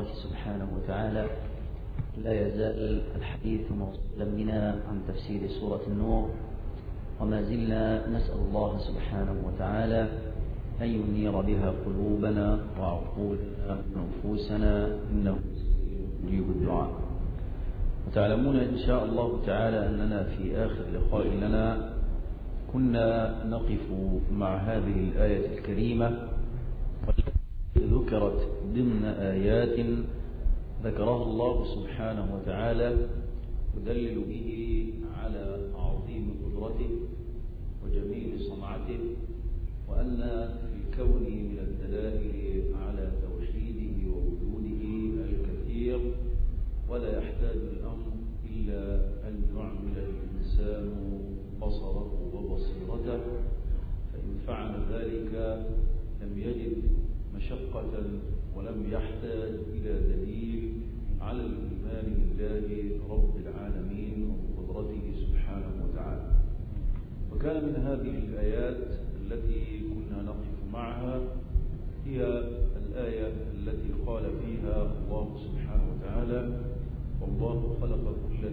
الله سبحانه وتعالى. لا يزال الحديث موصولا بنا عن تفسير سورة النور، وما زلنا نسأل الله سبحانه وتعالى أن ينير بها قلوبنا وعقولنا ونفوسنا، إنه يجيب الدعاء. وتعلمون إن شاء الله تعالى أننا في آخر لقاء لنا كنا نقف مع هذه الآية الكريمة والتي ذكرت ضمن آيات ذكرها الله سبحانه وتعالى يدلل به على عظيم قدرته وجميل صنعته، وأن في الكون من الدلائل على توحيده ووجوده الكثير، ولا يحتاج الأمر إلا أن يعمل الإنسان بصره وبصيرته، فإن فعل ذلك لم يجد مشقة ولم يحتاج إلى دليل على الإيمان بالله رب العالمين وبقدرته سبحانه وتعالى. وكان من هذه الآيات التي كنا نقف معها هي الآية التي قال فيها الله سبحانه وتعالى: والله خلق كل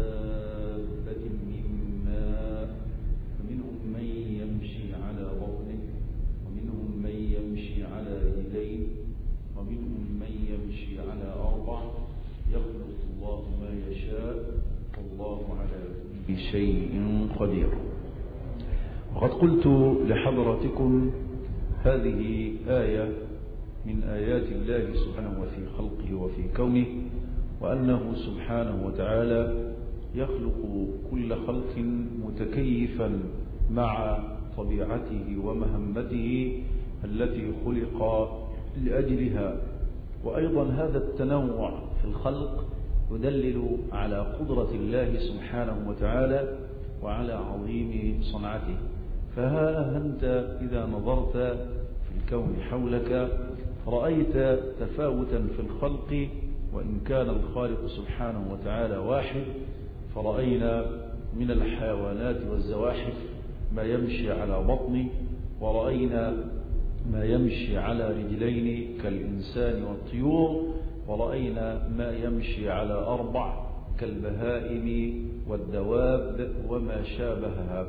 دابة من ماء فمنهم من يمشي على بطنه ومنهم من يمشي على رجلين ومنهم من يمشي على أربع يخلق الله ما يشاء والله على كل شيء قدير. وقد قلت لحضراتكم هذه آية من آيات الله سبحانه وفي خلقه وفي كونه، وأنه سبحانه وتعالى يخلق كل خلق متكيفا مع طبيعته ومهمته التي خلق لأجلها. وأيضا هذا التنوع في الخلق يدلل على قدرة الله سبحانه وتعالى وعلى عظيم صنعته. فها أنت إذا نظرت في الكون حولك رأيت تفاوتا في الخلق، وإن كان الخالق سبحانه وتعالى واحد، فرأينا من الحيوانات والزواحف ما يمشي على بطن، ورأينا ما يمشي على رجلين كالإنسان والطيور، ورأينا ما يمشي على أربع كالبهائم والدواب وما شابهها.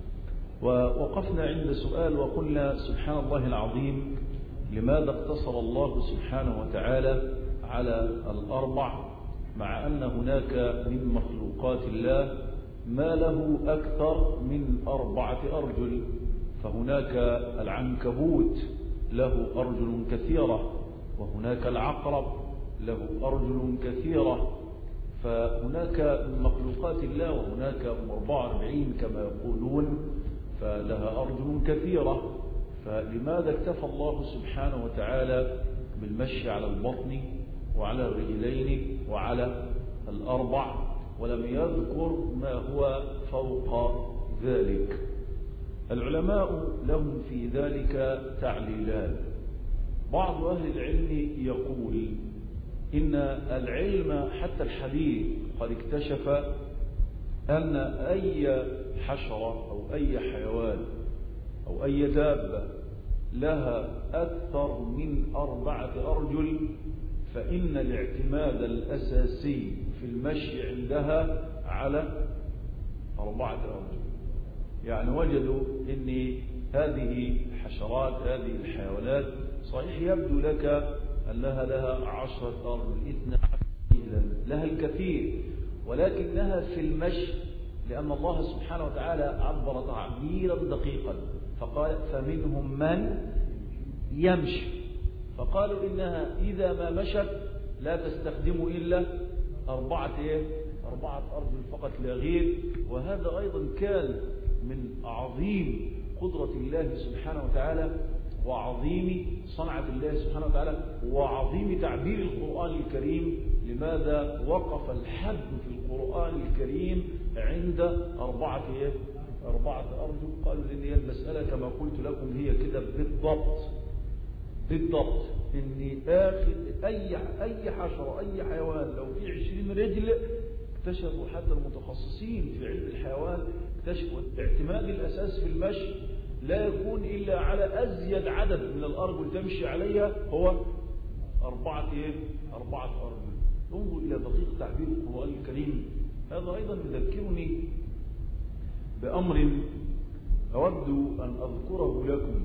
ووقفنا عند سؤال وقلنا: سبحان الله العظيم، لماذا اقتصر الله سبحانه وتعالى على الأربع، مع أن هناك من مخلوقات الله ما له أكثر من 4 أرجل؟ فهناك العنكبوت له أرجل كثيرة، وهناك العقرب له أرجل كثيرة، فهناك من مخلوقات الله وهناك 44 كما يقولون، فلها أرجل كثيرة. فلماذا اكتفى الله سبحانه وتعالى بالمشي على البطن وعلى الرجلين وعلى الأربع، ولم يذكر ما هو فوق ذلك؟ العلماء لهم في ذلك تعليلان. بعض أهل العلم يقول إن العلم حتى الحديث قد اكتشف أن أي حشرة أو أي حيوان أو أي دابة لها أكثر من 4 أرجل، فإن الاعتماد الأساسي في المشي عندها على 4 أرجل. يعني وجدوا أن هذه الحشرات، هذه الحيوانات، صحيح يبدو لك أنها لها 10 أرجل، 12، لها الكثير، ولكنها في المشي، لأن الله سبحانه وتعالى عبر تعبيرا دقيقا فقال: فمنهم من يمشي، فقالوا إنها إذا ما مشت لا تستخدم إلا 4 أرجل فقط لا غير. وهذا أيضا كان من عظيم قدرة الله سبحانه وتعالى وعظيم صنعة الله سبحانه وتعالى وعظيم تعبير القرآن الكريم. لماذا وقف الحد في القرآن الكريم عند 4 أرجل؟ قالوا إن هي المسألة كما قلت لكم هي كده بالضبط، إن أي حشرة أي حيوان لو في 20 رجل، اكتشفوا حتى المتخصصين في علم الحيوان اكتشفوا اعتماد الأساس في المشي لا يكون إلا على أزيد عدد من الأرجل تمشي عليها هو 4 أرجل. انظر إلى دقيق تعبير القرآن الكريم. هذا أيضا يذكرني بأمر أود أن أذكره لكم.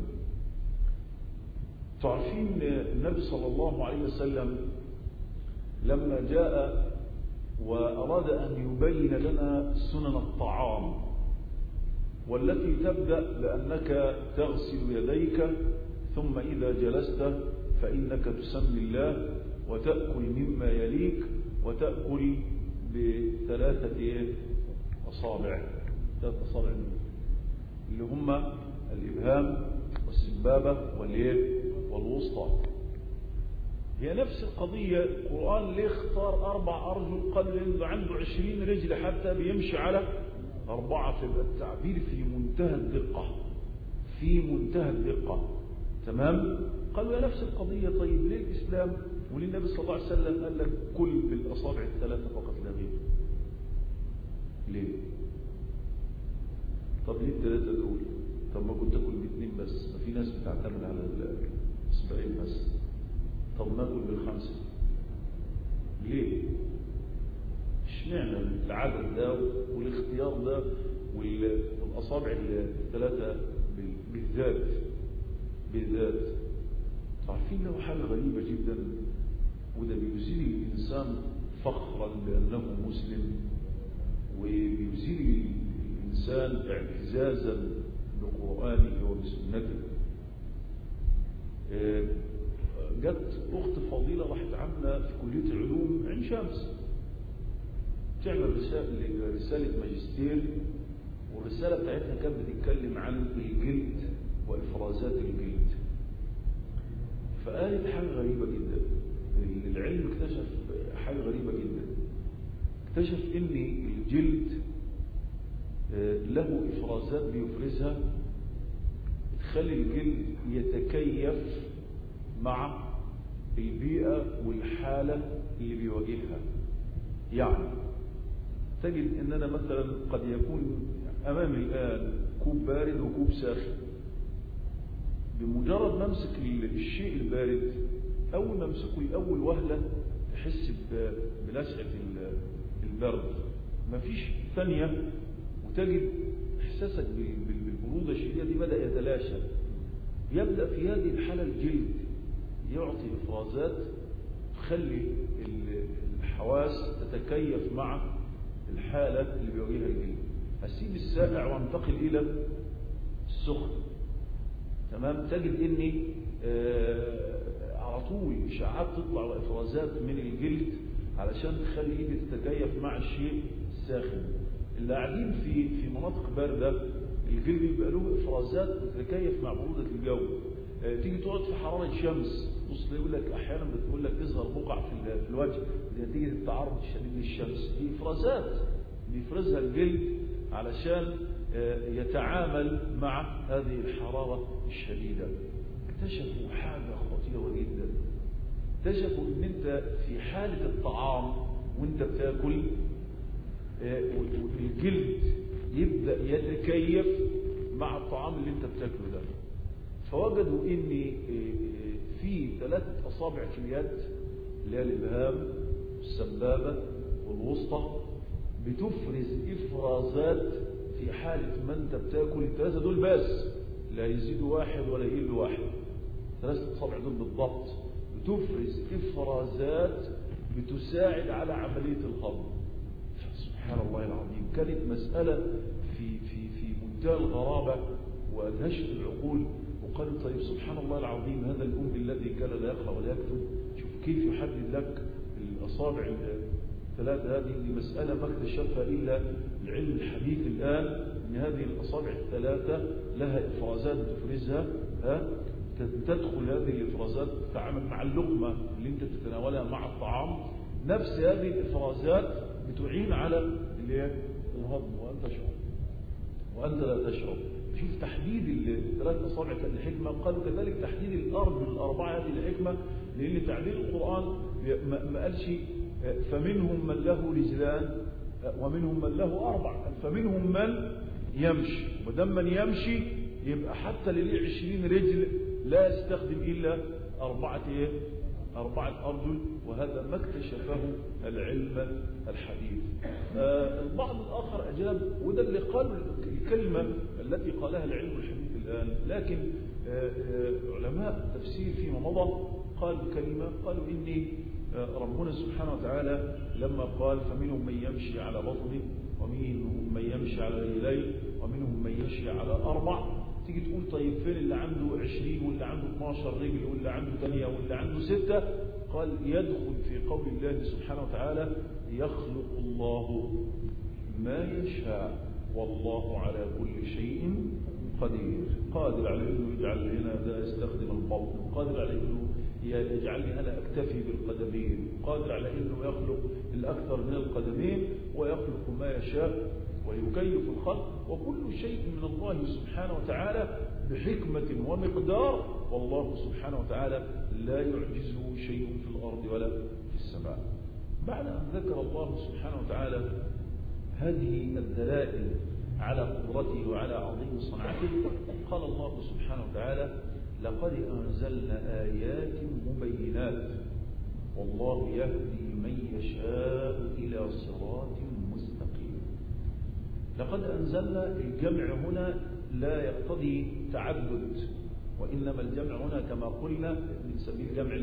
تعرفين النبي صلى الله عليه وسلم لما جاء وأراد أن يبين لنا سنن الطعام، والتي تبدأ بأنك تغسل يديك، ثم إذا جلست فإنك تسمي الله وتأكل مما يليك، وتأكل ب3 أصابع، 3 أصابع اللي هم الإبهام والسبابة والوسطى. هي نفس القضية. القرآن ليه اختار 4 أرجل؟ قال لأنه عنده 20 رجل حتى بيمشي على 4. فيبقى التعبير في منتهى الدقة، في منتهى الدقة. تمام؟ قالوا يا نفس القضية. طيب ليه الإسلام وللنبي صلى الله عليه وسلم قال لك كل بالأصابع 3 فقط لا غير؟ ليه؟ طب ليه ال3 دول؟ طب ما كنت أكل ب2 بس؟ ما في ناس بتعتمد على الأصبعين بس. طب ما أكل ب5؟ ليه؟ اشمعنى العدد ده والاختيار ده والأصابع 3 بالذات؟ عارفين له حاجة غريبة جدا، وده بيزيل الإنسان فخرا بأنه مسلم، وبيزيل الإنسان اعتزازا بقرآنه وبسنته. جت أخت فضيلة راحت عاملة في كلية العلوم عين شمس تعمل رسالة ماجستير، والرسالة بتاعتها كانت بتتكلم عن الجلد وإفرازات الجلد. فقالت حاجة غريبة جدا. العلم اكتشف حاجة غريبة جدا، اكتشف ان الجلد له إفرازات بيفرزها تخلي الجلد يتكيف مع البيئة والحالة اللي بيواجهها. يعني تجد اننا مثلا قد يكون امامي الان كوب بارد وكوب ساخن. بمجرد ما امسك الشيء البارد، اول ما امسكه الاول وهله تحس بلسعه البرد، مفيش ثانيه وتجد احساسك بالبروده الشديده دي بدا يتلاشى. يبدا في هذه الحاله الجلد يعطي افرازات تخلي الحواس تتكيف مع الحاله اللي بيواجهها الجلد. اسيب الساقع وانتقل الى السخن. تمام؟ تجد اني على طول اشعاعات تطلع وافرازات من الجلد علشان تخلي ايدي تتكيف مع الشيء الساخن. اللي قاعدين في مناطق بارده الجلد بيبقى له افرازات تتكيف مع بروده الجو. تيجي تقعد في حراره شمس، بص يقول لك احيانا بتقول لك تظهر بقع في الوجه نتيجه التعرض الشديد للشمس. دي افرازات بيفرزها الجلد علشان يتعامل مع هذه الحرارة الشديدة. اكتشفوا حاجة خطيرة جدا. اكتشفوا ان انت في حالة الطعام وانت بتاكل الجلد يبدأ يتكيف مع الطعام اللي انت بتاكله ده. فوجدوا ان في 3 أصابع في اليد اللي هي الإبهام والسبابة والوسطى بتفرز إفرازات في حالة ما انت بتاكل. ال3 دول بس، لا يزيد 1 ولا يقل 1. 3 أصابع دول بالضبط بتفرز إفرازات بتساعد على عملية الهضم. سبحان الله العظيم. كانت مسألة في منتهى الغرابة وأدهشت العقول. وقالوا طيب سبحان الله العظيم، هذا الأم الذي كان لا يقرأ ولا يكتب، شوف كيف يحدد لك الأصابع 3 هذه. مسألة ما اكتشفها إلا العلم الحديث الآن، أن هذه الأصابع 3 لها إفرازات بتفرزها. تدخل هذه الإفرازات تتعامل مع اللقمة اللي انت تتناولها مع الطعام. نفس هذه الإفرازات بتعين على الهضم وأنت لا تشعر. شوف تحديد ال3 أصابع كان الحكمة. قالوا كذلك تحديد الأرجل 4 هذه الحكمة، لأن تعبير القرآن ما قالش فمنهم من له رجلان ومنهم من له 4، فمنهم من يمشي. ودم من يمشي يبقى حتى اللي ليه 20 رجل لا يستخدم إلا 4 4 أرجل، وهذا ما اكتشفه العلم الحديث. البعض الآخر أجاب، وده اللي قال الكلمة التي قالها العلم الحديث الآن، لكن علماء التفسير فيما مضى قالوا كلمة، قالوا إني ربنا سبحانه وتعالى لما قال فمنهم من يمشي على بطنه ومنهم من يمشي على رجلين ومنهم من يمشي على 4، تيجي تقول طيب فين اللي عنده 20 واللي عنده 12 رجل واللي عنده 8 واللي عنده 6؟ قال يدخل في قول الله سبحانه وتعالى يخلق الله ما يشاء والله على كل شيء قدير. قادر على انه يجعل هنا ده يستخدم البطن، قادر على انه يجعلني انا اكتفي بالقدمين، قادر على انه يخلق الاكثر من القدمين ويخلق ما يشاء ويكيف الخلق، وكل شيء من الله سبحانه وتعالى بحكمة ومقدار، والله سبحانه وتعالى لا يعجزه شيء في الأرض ولا في السماء. بعد أن ذكر الله سبحانه وتعالى هذه الدلائل على قدرته وعلى عظيم صنعته، قال الله سبحانه وتعالى لقد أنزلنا آيات مبينات والله يهدي من يشاء إلى صراط مستقيم. لقد أنزلنا، الجمع هنا لا يقتضي تعدد، وإنما الجمع هنا كما قلنا بنسميه الجمع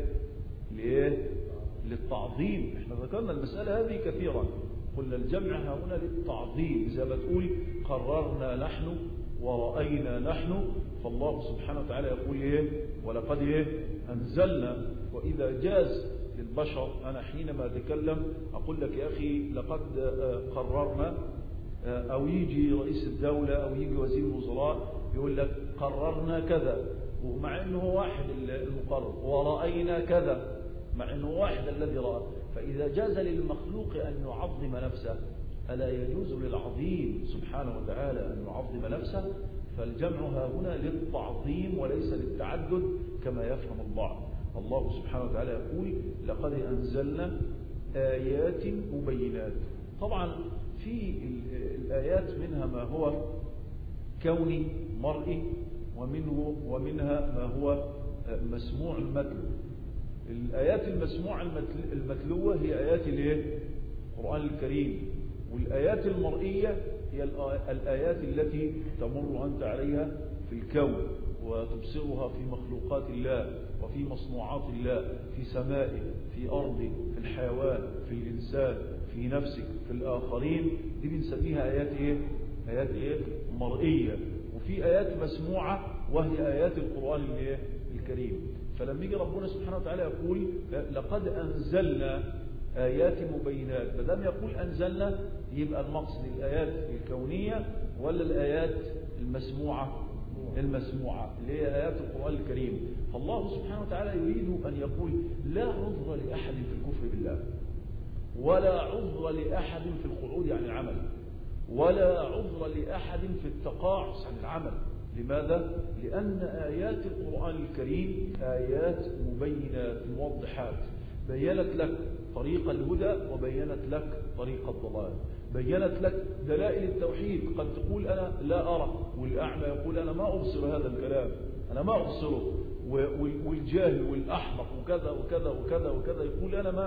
للتعظيم. احنا ذكرنا المسألة هذه كثيرا، قلنا الجمع هنا للتعظيم، زي ما تقول قررنا نحن ورأينا نحن، فالله سبحانه وتعالى يقول ولقد أنزلنا. وإذا جاز للبشر أنا حينما أتكلم أقول لك يا أخي لقد قررنا، أو يجي رئيس الدولة أو يجي وزير الوزراء يقول لك قررنا كذا، ومع أنه واحد المقرر، ورأينا كذا مع أنه واحد الذي رأى. فإذا جاز للمخلوق أن يعظم نفسه، ألا يجوز للعظيم سبحانه وتعالى أن يعظم نفسه؟ فالجمع هنا للتعظيم وليس للتعدد كما يفهم البعض. الله سبحانه وتعالى يقول لقد أنزلنا آيات مبينات. طبعا في الآيات منها ما هو كوني مرئي، ومنها ما هو مسموع المتلو. الآيات المسموع المتلوة هي آيات القرآن الكريم، والآيات المرئية هي الآيات التي تمر أنت عليها في الكون وتبصرها في مخلوقات الله وفي مصنوعات الله، في سمائه، في أرضه، في الحيوان، في الإنسان، في نفسك، في الآخرين. دي بنسميها آيات مرئية. وفي آيات مسموعة وهي آيات القرآن الكريم. فلما يجي ربنا سبحانه وتعالى يقول لقد أنزلنا آيات مبينات، بدام يقول أنزلنا يبقى المقصد الآيات الكونية ولا الآيات المسموعة اللي هي آيات القرآن الكريم. فالله سبحانه وتعالى يريد أن يقول لا عذر لأحد في الكفر بالله، ولا عذر لأحد في الخروج عن العمل، ولا عذر لأحد في التقاعس عن العمل. لماذا؟ لأن آيات القرآن الكريم آيات مبينات موضحات، بيّنت لك طريق الهدى وبيّنت لك طريق الضلال، بيّنت لك دلائل التوحيد. قد تقول أنا لا أرى، والأعمى يقول أنا ما أبصر هذا الكلام، أنا ما أبصره، والجاهل والأحمق وكذا وكذا وكذا وكذا يقول أنا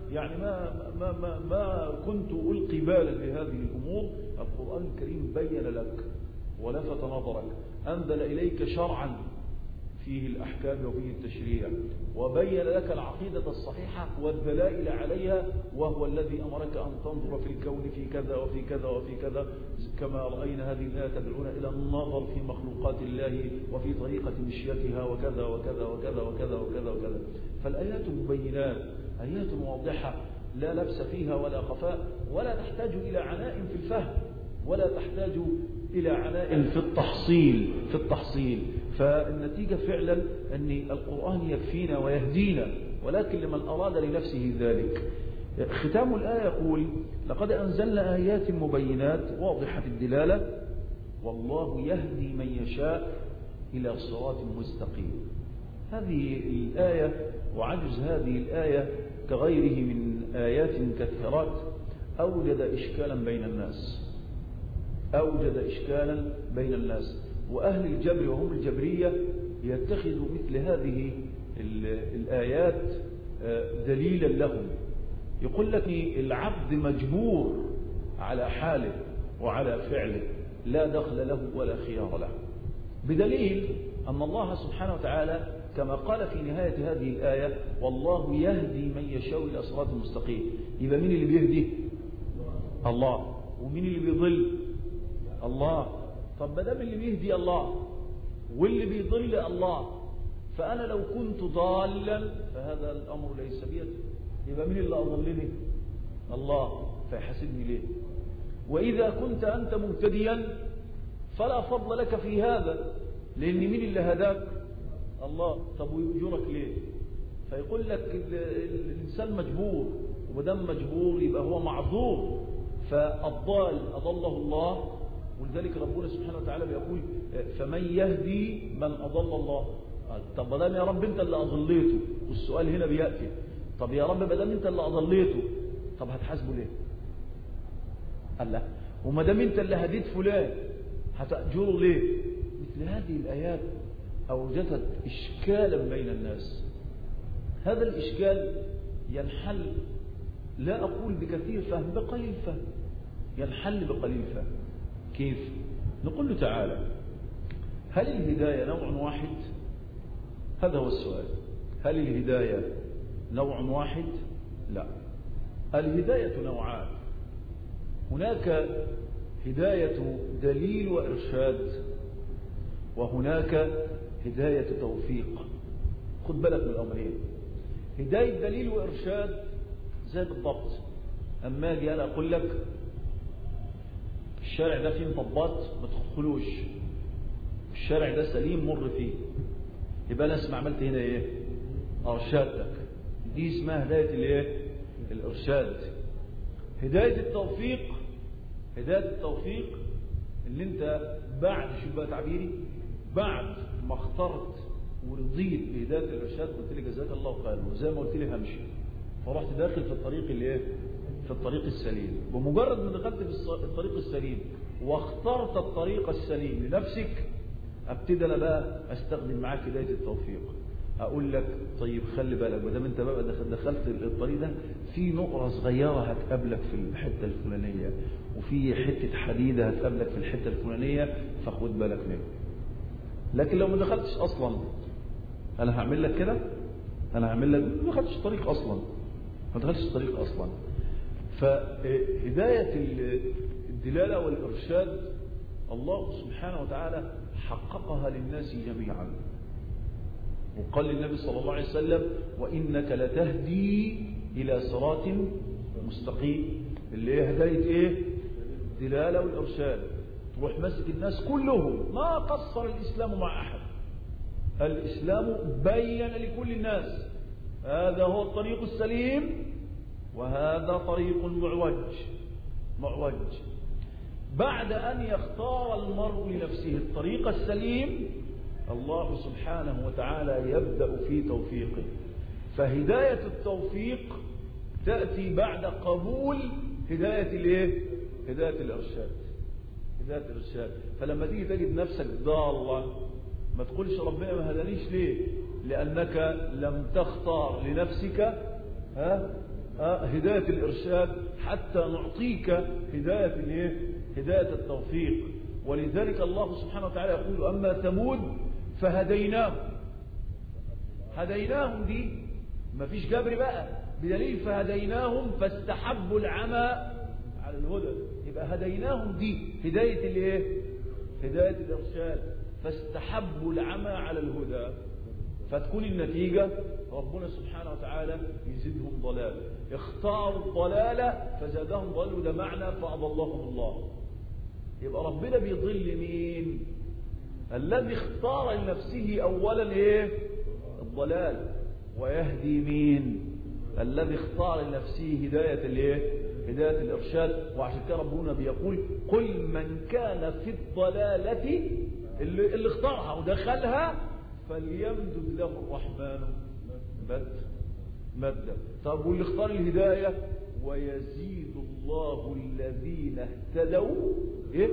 ما كنت ألقي بالا بهذه الأمور. القرآن الكريم بين لك ولفت نظرك، أنزل إليك شرعا فيه الأحكام وفيه التشريع، وبين لك العقيدة الصحيحة والدلائل عليها، وهو الذي أمرك أن تنظر في الكون في كذا وفي كذا وفي كذا، كما رأينا هذه الآية تدعون إلى النظر في مخلوقات الله وفي طريقة مشيتها وكذا وكذا وكذا وكذا وكذا وكذا. فالآيات مبينات، آيات واضحة لا لبس فيها ولا خفاء، ولا تحتاج إلى عناء في الفهم، ولا تحتاج إلى عناء في التحصيل. فالنتيجة فعلا أن القرآن يكفينا ويهدينا، ولكن لمن أراد لنفسه ذلك. ختام الآية يقول لقد أنزلنا آيات مبينات واضحة الدلالة والله يهدي من يشاء إلى صراط مستقيم. هذه الآية وعجز هذه الآية كغيره من آيات كثيرات أوجد إشكالا بين الناس، وأهل الجبر وهم الجبرية يتخذوا مثل هذه الآيات دليلا لهم. يقول لك العبد مجبور على حاله وعلى فعله، لا دخل له ولا خيار له، بدليل أن الله سبحانه وتعالى كما قال في نهاية هذه الآية: والله يهدي من يشاء إلى صراط مستقيم. يبقى مين اللي بيهدي؟ الله. ومين اللي بيضل؟ الله. طب ما دام اللي بيهدي الله واللي بيضل الله، فأنا لو كنت ضالا فهذا الأمر ليس بيدي، يبقى مين اللي أضلني؟ الله. فيحاسبني ليه؟ وإذا كنت أنت مهتديا فلا فضل لك في هذا، لأن مين اللي هداك؟ الله. طب ويؤجرك ليه؟ فيقول لك الإنسان مجبور، ومدام مجبور يبقى هو معذور. فالضال أضله الله، ولذلك ربنا سبحانه وتعالى بيقول: فمن يهدي من أضل الله. طب مدام يا رب أنت اللي أضليته، والسؤال هنا بيأتي: طب يا رب مدام أنت اللي أضليته، طب هتحاسبه ليه؟ قال لا. ومدام أنت اللي هديت فلان هتأجره ليه؟ مثل هذه الآيات أوجدت إشكالا بين الناس. هذا الإشكال ينحل، لا أقول بكثير فهم، بقليل فهم، ينحل بقليل فهم. كيف؟ نقول له: تعالى، هل الهداية نوع واحد؟ هذا هو السؤال. هل الهداية نوع واحد؟ لا، الهداية نوعان. هناك هداية دليل وإرشاد، وهناك هداية توفيق. خد بالك من الأمرين. هداية دليل وإرشاد زي بالضبط أما أجي أنا أقول لك الشارع ده فيه مطبات ما تدخلوش، الشارع ده سليم مر فيه، يبقى أنا اسمع عملت هنا إيه؟ أرشادك. دي اسمها هداية الإيه؟ الإرشاد. هداية التوفيق، هداية التوفيق اللي أنت بعد، شو بقى تعبيري، بعد ما اخترت ورضيت بهداية الإرشاد قلت لي جزاك الله خير، وزي ما قلت لي همشي، فرحت داخل في الطريق اللي ايه؟ في الطريق السليم. بمجرد ما دخلت في الطريق السليم واخترت الطريق السليم لنفسك، ابتدي انا بقى استخدم معاك هداية التوفيق. اقول لك: طيب خلي بالك، ما دام انت بقى دخلت الطريق ده، في نقرة صغيرة هتقابلك في الحتة الفلانية، وفي حتة حديدة هتقابلك في الحتة الفلانية، فخد بالك منها. لكن لو ما دخلتش اصلا، انا هعمل لك كده، انا هعمل لك، ما دخلتش الطريق اصلا، ما دخلتش الطريق اصلا. فهداية الدلالة والإرشاد الله سبحانه وتعالى حققها للناس جميعا، وقال للنبي صلى الله عليه وسلم: وإنك لتهدي إلى صراط مستقيم. اللي هي هداية إيه؟ الدلالة والإرشاد. تروح مسك الناس كلهم، ما قصر الإسلام مع أحد. الإسلام بين لكل الناس هذا هو الطريق السليم وهذا طريق معوج. بعد أن يختار المرء لنفسه الطريق السليم، الله سبحانه وتعالى يبدأ في توفيقه. فهداية التوفيق تأتي بعد قبول هداية الايه؟ هداية الإرشاد. هداية الإرشاد. فلما تيجي تجد نفسك ضالة، ما تقولش ربنا ما هدانيش ليه؟ لأنك لم تختار لنفسك هداية الإرشاد حتى نعطيك هداية الايه؟ هداية التوفيق. ولذلك الله سبحانه وتعالى يقول: أما ثمود فهديناهم. هديناهم دي ما فيش جبر بقى، بدليل فهديناهم فاستحبوا العمى على الهدى. يبقى هديناهم دي هداية الايه؟ هداية الإرشاد. فاستحبوا العمى على الهدى، فتكون النتيجة ربنا سبحانه وتعالى يزيدهم ضلال. اختاروا الضلالة فزادهم ضلال، وده معنى فأضلهم الله. يبقى ربنا بيضل مين؟ الذي اختار لنفسه أولا ايه؟ الضلال. ويهدي مين؟ الذي اختار لنفسه هداية الايه؟ هداية الإرشاد. وعشان كده ربنا بيقول: قل من كان في الضلالة، اللي اختارها ودخلها، فليمدد له الرحمن مدا. طب واللي اختار الهداية: ويزيد الله الذين اهتدوا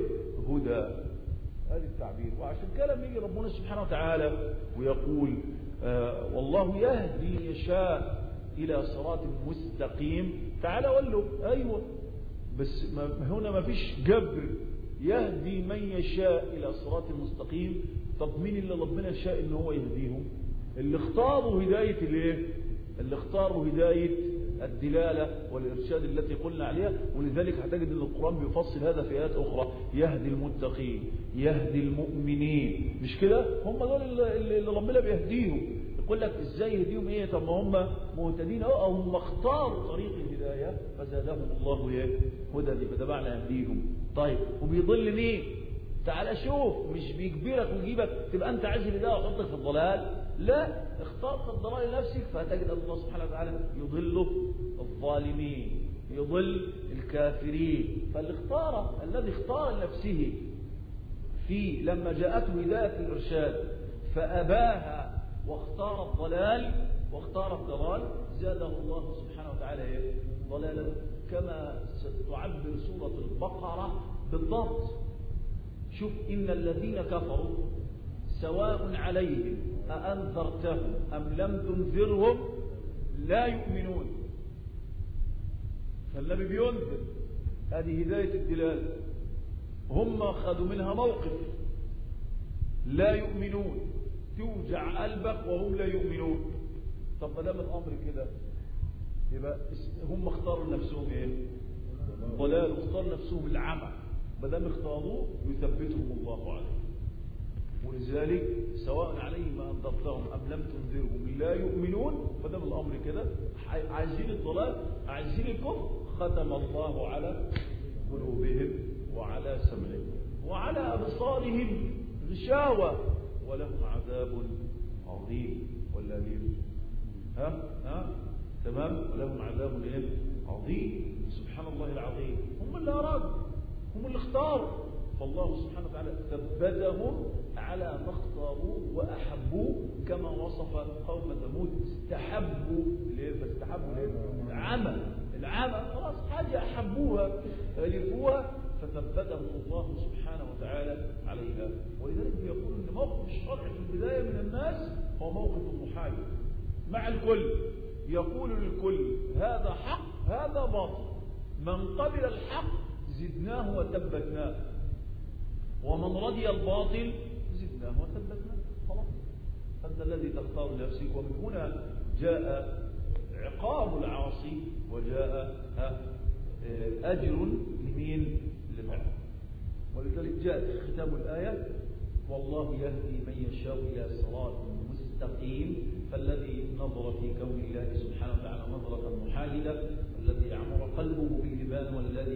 هدى. هذا التعبير. وعشان كده لما يجي ربنا سبحانه وتعالى ويقول: والله يهدي يشاء إلى صراط مستقيم، تعال أقول له أيوة، بس هنا ما فيش جبر، يهدي من يشاء إلى صراط مستقيم. طب مين اللي ربنا شاء إن هو يهديهم؟ اللي اختاروا هداية الايه؟ اللي اختاروا هداية الدلالة والإرشاد التي قلنا عليها. ولذلك هتجد أن القرآن بيفصل هذا في آيات أخرى، يهدي المتقين، يهدي المؤمنين، مش كده؟ هم دول اللي ربنا بيهديهم. يقول لك ازاي يهديهم؟ ايه؟ طب ما هم مهتدين او هم اختاروا طريق الهداية فزادهم الله ايه؟ هدى، يبقى ده معنى يهديهم. طيب وبيضل مين؟ تعال شوف، مش بيجبرك ويجيبك تبقى انت عايز الهداية ويحطك في الضلال، لا، اخترت الضلال لنفسك فتجد الله سبحانه وتعالى يضل الظالمين، يضل الكافرين. الذي اختار لنفسه في لما جاءته هداية الإرشاد فأباها واختار الضلال زاده الله سبحانه وتعالى ضلالا، كما ستعبر سورة البقرة بالضبط. شوف، إن الذين كفروا سواء عليهم أأنذرتهم أم لم تنذرهم لا يؤمنون. فالنبي بينذر، هذه هداية الدلال، هم أخذوا منها موقف، لا يؤمنون، توجع قلبك وهم لا يؤمنون. طب ما دام الأمر كده يبقى هم اختاروا لنفسهم ايه؟ ضلال، واختاروا نفسهم العمى. ما دام اختاروه يثبتهم الله عليه. ولذلك سواء عليهم أنذرتهم أم لم تنذرهم لا يؤمنون. ما دام الأمر كده، عايزين الضلال، عايزين الكفر، ختم الله على قلوبهم وعلى سمعهم وعلى أبصارهم غشاوة ولهم عذاب عظيم. ولا تمام، ولهم عذاب عظيم. سبحان الله العظيم، هم اللي أرادوا، هم اللي اختاروا، فالله سبحانه وتعالى ثبتهم على ما اختاروه وأحبوه، كما وصف قوم ثمود استحبوا العمى، خلاص حاجة أحبوها ألفوها فثبتهم الله سبحانه وتعالى عليها. ولذلك يقول أن موقف الشرع في البداية من الناس هو موقف المحايد مع الكل، يقول للكل هذا حق هذا باطل، من قبل الحق زدناه وثبتناه، ومن رضي الباطل زدناه وثبتناه. خلاص، هذا الذي تختار لنفسك. ومن هنا جاء عقاب العاصي وجاء أجر لمين؟ للعبد. ولذلك جاء ختام الآية والله يهدي من يشاء إلى صراط مستقيم. فالذي نظر في كون الله سبحانه وتعالى نظرة محايدة، الذي يعمر قلبه بالإيمان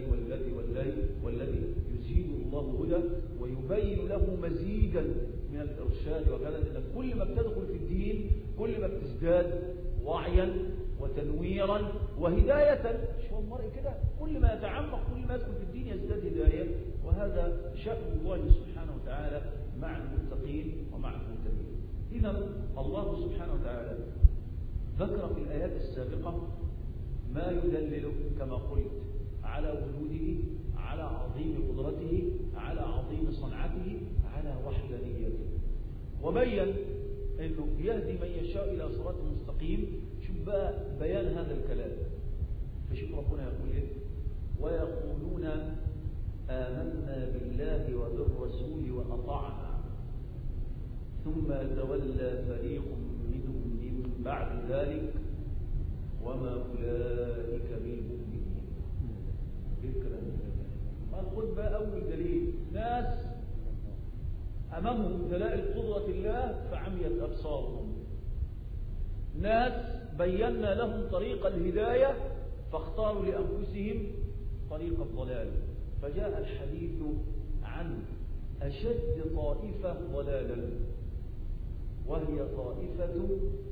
والذي يزيد الله هدى ويبين له مزيدا من الإرشاد وكذا. لأن كل ما بتدخل في الدين كل ما بتزداد وعيا وتنويرا وهداية. شو المرء كده، كل ما يتعمق كل ما يدخل في الدين يزداد هداية. وهذا شأن الله سبحانه وتعالى مع المتقين ومع المهتدين. إذا الله سبحانه وتعالى ذكر في الآيات السابقة ما يدلل كما قلت على وجوده، على عظيم قدرته، على عظيم صنعته، على وحدانيته، وبين أنه يهدي من يشاء إلى صراط مستقيم. شوف بقى بيان هذا الكلام، فشوف ربنا يقول إيه؟ ويقولون آمنا بالله وبالرسول وأطعنا ثم تولى فريق منهم من بعد ذلك وما أولئك بالمؤمنين. إيه الكلام ده؟ خد بقى أول دليل، ناس أمامهم دلائل قدرة الله فعميت أبصارهم، ناس بينا لهم طريق الهداية فاختاروا لأنفسهم طريق الضلال. فجاء الحديث عن أشد طائفة ضلالا وهي طائفة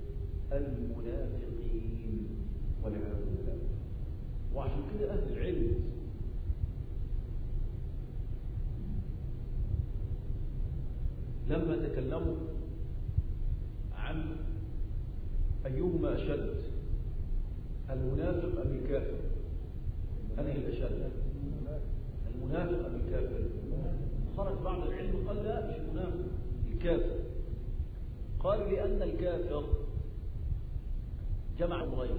المنافقين والعياذ بالله. وعشان كده أهل العلم لما تكلموا عن أيهما أشد، المنافق أم الكافر؟ أنهي الأشد؟ المنافق أم الكافر؟ خرج بعض العلم قال لا، مش المنافق، الكافر. قالوا لأن الكافر جمع أمرين،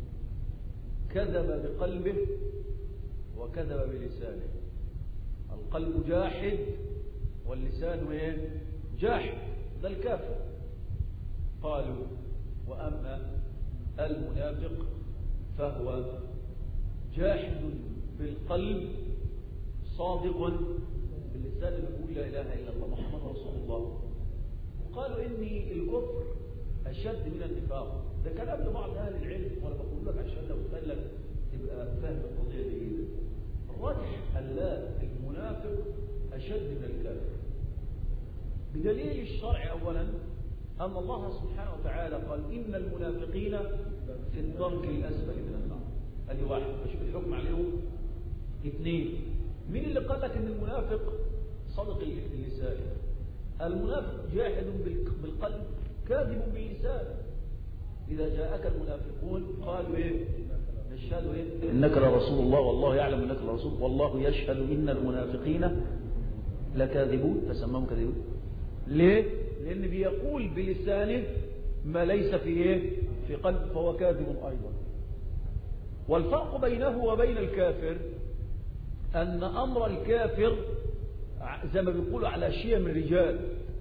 كذب بقلبه وكذب بلسانه. القلب جاحد واللسان ايه؟ جاحد، ده الكافر. قالوا وأما المنافق فهو جاحد بالقلب صادق باللسان يقول لا إله إلا الله محمد رسول الله. وقالوا إني الكفر أشد من النفاق. ده كلام لبعض أهل العلم، وأنا بقول لك عشان لو قال لك تبقى فاهم القضية دي. الراجح أن لا، المنافق أشد من الكافر بدليل الشرع. أولا أن الله سبحانه وتعالى قال إن المنافقين في الدرك الأسفل من النار. هذه واحد، أشوف الحكم عليهم. اثنين، مين اللي قال لك إن المنافق صدق اللسان؟ المنافق جاحد بالقلب كاذب باللسان. إذا جاءك المنافقون قالوا إيه؟ نشهد إيه؟ إنك لرسول الله والله يعلم إنك لرسول والله يشهد إن المنافقين لكاذبون، فسماهم كاذبون. ليه؟ لأن بيقول بلسانه ما ليس في إيه؟ في قلب، فهو كاذب أيضا. والفرق بينه وبين الكافر أن أمر الكافر زي ما بيقولوا على شيم الرجال.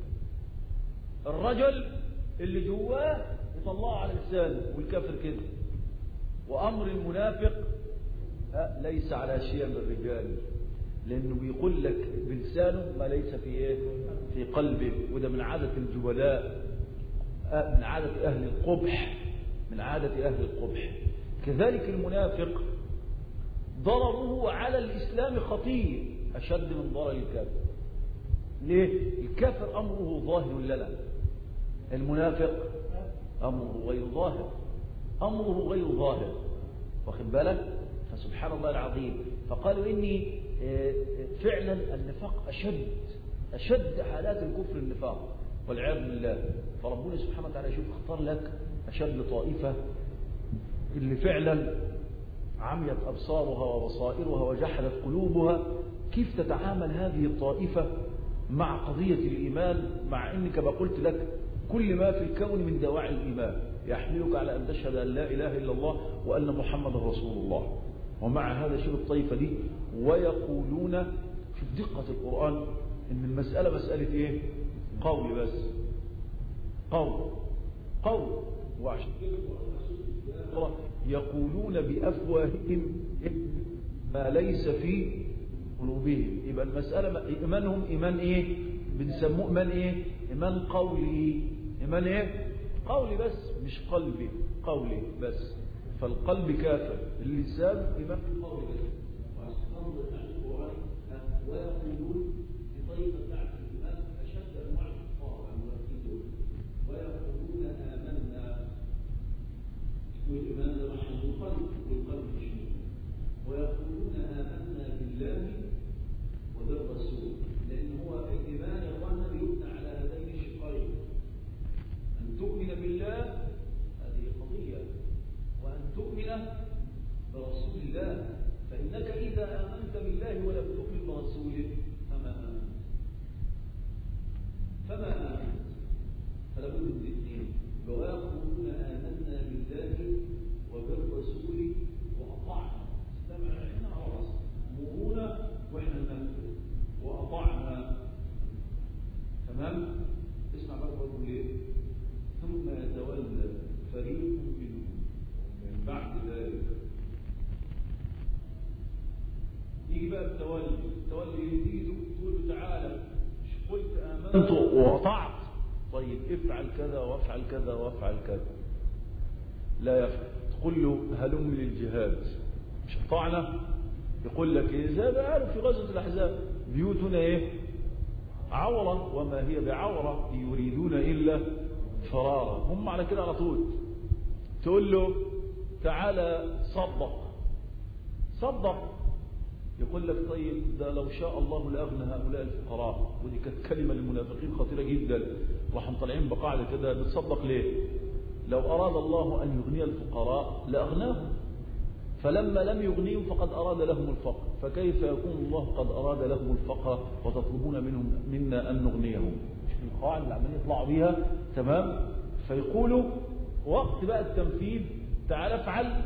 الرجل اللي جواه يطلعه على لسانه، والكافر كده. وأمر المنافق ليس على شيم الرجال، لأنه بيقول لك بلسانه ما ليس في إيه؟ في قلبه. وده من عادة الجبلاء، من عادة أهل القبح، من عادة أهل القبح. كذلك المنافق ضرره على الإسلام خطير أشد من ضرر الكافر. ليه؟ الكافر أمره ظاهر لنا، المنافق أمره غير ظاهر، أمره غير ظاهر، واخد بالك؟ فسبحان الله العظيم. فقالوا إني فعلا النفاق أشد حالات الكفر النفاق والعياذ بالله. فربنا سبحانه وتعالى يشوف اختار لك أشد طائفة اللي فعلا عميت أبصارها وبصائرها وجحدت قلوبها. كيف تتعامل هذه الطائفة مع قضية الإيمان، مع أنك كما قلت لك كل ما في الكون من دواعي الإيمان يحملك على أن تشهد أن لا إله إلا الله وأن محمد رسول الله. ومع هذا شوف الطائفة دي ويقولون، شوف دقة القرآن، إن المسألة مسألة إيه؟ قول بس، قول. وعشان يقولون بأفواههم ما ليس في قلوبهم. يبقى المسألة إيمانهم إيمان إيه؟ بنسموه إيمان إيه؟ إيمان قولي. إيمان إيه؟ قولي بس، مش قلبي، قولي بس. فالقلب كافر، اللسان إيمان قولي بس. ويقولون بطريقة تعرف الإيمان أشد أنواع الكفار المرتدون، ويقولون آمنا، والإيمان ده محل القلب والقلب مشهور. ويقولون آمنا بالله وبالرسول، لأن هو الإيمان يظن يبنى على هذين الشقين، أن تؤمن بالله هذه قضية، وأن تؤمن برسول الله. فإنك إذا آمنت بالله ولم تؤمن برسوله فما آمنت. فلا بد من الاثنين. ويقولون آمنا بالله وبالرسول وأطعنا، استمعنا خلاص، مرونا وإحنا ننفذ، وأطعنا. تمام؟ اسمع بقى بقول ليه. ثم يتولى فريق منهم من بعد ذلك. يجي بقى التولي يجي تقول له تعالى مش قلت آمنت وأطعت، طيب افعل كذا وافعل كذا وافعل كذا، لا يفعل. تقول له هلم للجهاد، مش أطعنا، يقول لك إيه؟ زي ما قالوا في غزوة الأحزاب بيوتنا إيه؟ عورة وما هي بعورة يريدون إلا فرارا. هم على كده على طول. تقول له تعالى صدق، يقول لك طيب ده لو شاء الله لأغنى هؤلاء الفقراء. ودي كانت كلمة للمنافقين خطيرة جدا، راحوا طالعين بقاعدة كده، بتصدق ليه؟ لو أراد الله أن يغني الفقراء لأغناهم، فلما لم يغنيهم فقد أراد لهم الفقر، فكيف يكون الله قد أراد لهم الفقر وتطلبون منا أن نغنيهم؟ القواعد اللي عمالين يطلعوا بيها، تمام؟ فيقولوا وقت بقى التنفيذ تعال افعل.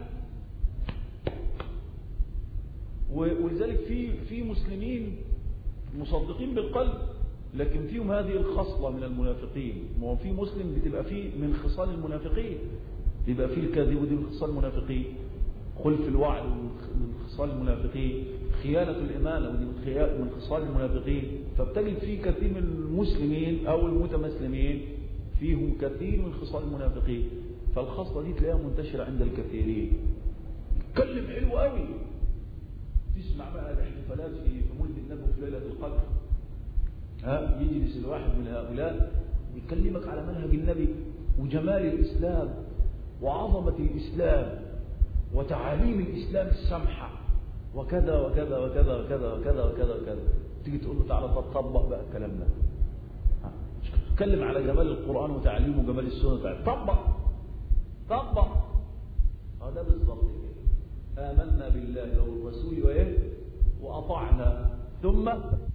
ولذلك في مسلمين مصدقين بالقلب لكن فيهم هذه الخصلة من المنافقين. ما هو في مسلم بتبقى فيه من خصال المنافقين، بيبقى فيه الكذب ودي من خصال المنافقين، خلف الوعد من خصال المنافقين، خيانة الإمانة ودي من خصال المنافقين. فبتجد فيه كثير من المسلمين أو المتمسلمين فيهم كثير من خصال المنافقين. فالخصلة دي تلاقيها منتشرة عند الكثيرين. يتكلم حلو قوي، تسمع بقى الاحتفالات في مولد النبي في ليلة القدر، يجلس الواحد من هؤلاء يكلمك على منهج النبي وجمال الإسلام وعظمة الإسلام وتعاليم الإسلام السمحة وكذا وكذا وكذا وكذا وكذا وكذا وكذا. تيجي تقول له تعالى تطبق بقى الكلام ده، تتكلم على جمال القرآن وتعليمه وجمال السنة، طبق. هذا بالضبط كده. آمنا بالله والرسول وأطعنا ثم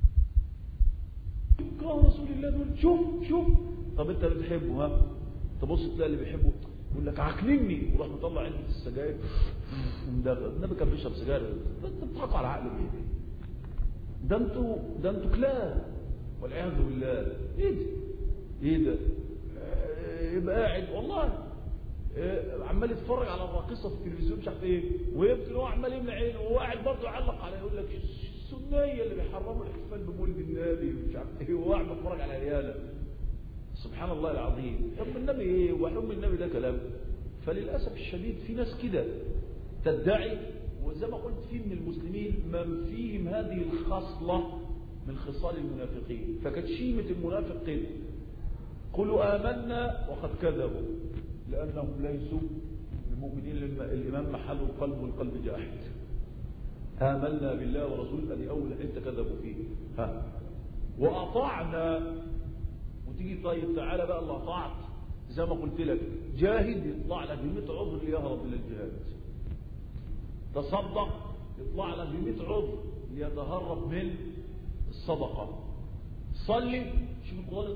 كان رسول الله دول شوف. طب انت اللي بتحبه تبص تلاقي اللي بيحبه يقول لك عقلني وراح مطلع علبة السجاير. النبي كان بيشرب سجاير، انت بتضحكوا على عقله ايه؟ ده انتوا كلاب والعياذ بالله. ايه ده؟ يبقى قاعد والله عمال يتفرج على الراقصه في التلفزيون مش عارف ايه، ويمكن هو عمال يملى عينه وهو قاعد برضه يعلق على يقول لك السنيه اللي بيحرموا الاحتفال بمولد النبي ومش عارف ايه، وهو قاعد بيتفرج على عياله. سبحان الله العظيم. حب النبي ايه وحب النبي ده كلام. فللاسف الشديد في ناس كده تدعي، وزي ما قلت في من المسلمين من فيهم هذه الخصله من خصال المنافقين. فكانت شيمه المنافق كده، قلوا آمنا وقد كذبوا لأنهم ليسوا المؤمنين. الإمام محل القلب والقلب جاحد. آمنا بالله ورسوله هذه أول حتة كذبوا فيه. وأطعنا. وتيجي طيب تعالى بقى الله أطعت زي ما قلت لك، جاهد يطلع لك ب100 عذر ليهرب من الجهاد، تصدق يطلع لك ب100 عذر ليتهرب من الصدقة، صلي شوف القرآن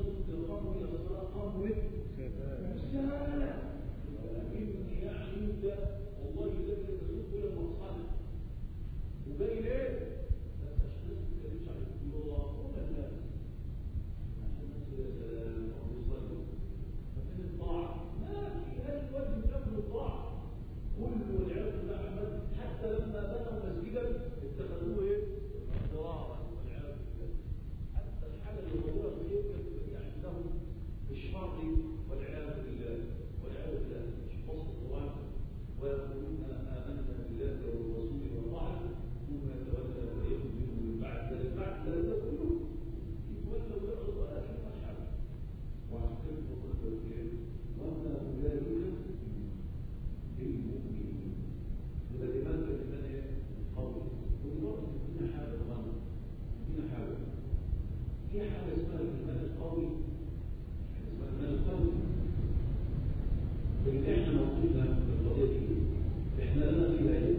والله يذكر الرسول كل المصالح وجاي ليه؟ بس عشان الناس ما تتكلمش عن الله ولا لا، عشان الناس يصلوا. ففين الطاعة؟ ما في هذا الوجه من قبل الطاعة كله والعياذ بالله. أحمد حتى لما بنوا مسجدا اتخذوه ايه؟ ضرارا والعياذ بالله. حتى الحالة اللي هو الخير كانت عندهم بالشر والعياذ بالله والعياذ بالله. ويقولون آمنا بالله والرسول والطاعة ثم يتولى فريق منهم من بعد ذلك لا كله يتولى ويعرض آخر أشعر وعسكرت وقلت وما أولئك للمؤمنين. إذا لماذا كلمة قول ودلوقتي فينا حاجة غلط، فينا حاجة في حاجة اسمها الإيمان القوي، اسمها الإيمان القوي اللي احنا موجودنا في القضية دي. احنا لنا فيها ايه؟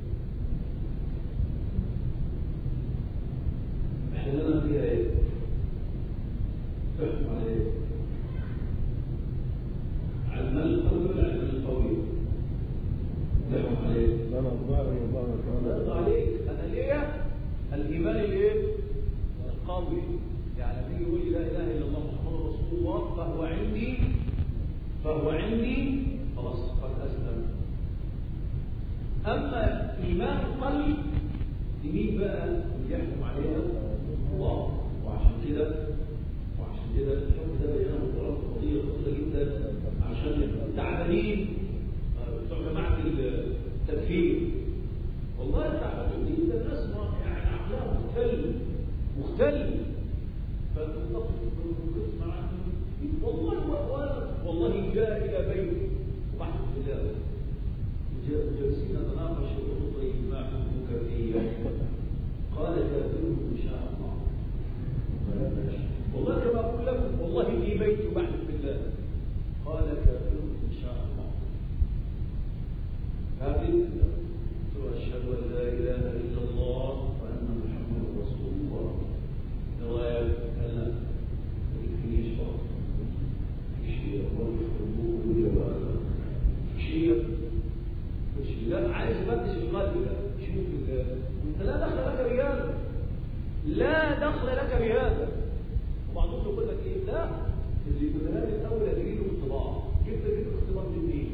احنا لنا فيها ايه؟ تحكم على ايه؟ على المال القوي ولا على المال القوي؟ تحكم على ايه؟ لا الله عليك. انا ليا الايمان الايه؟ القوي. يعني بيجي يقول لي لا اله الا الله محمد رسول الله فهو عندي خلاص قد أسلم. أما إيمان القلب مين بقى اللي يحكم عليها؟ الله. وعشان كده الحكم ده بينهم قرارات قضية خطيرة جدا عشان تعبانين بتوع جماعة التكفير. والله تعبانين جدا، ناس يعني عقلها مختل فتنطق القسم عنهم. والله جاء إلى بيته رحمة الله جالسين نتناقش بخطري ما حكمك فيه، قال كافرون إن شاء الله. والله كما أقول لكم والله لي بيت رحمة الله، قال كافرون إن شاء الله. كافر أشهد أن لا إله إلا الله وأن محمدا رسول الله. القلب. شوف انت لا دخل لك بهذا، لا دخل لك بهذا. وبعضهم يقول لك ايه؟ لا، اللي يقولها لي الاول اجيب له اختبار. كيف تجيب اختبار منين؟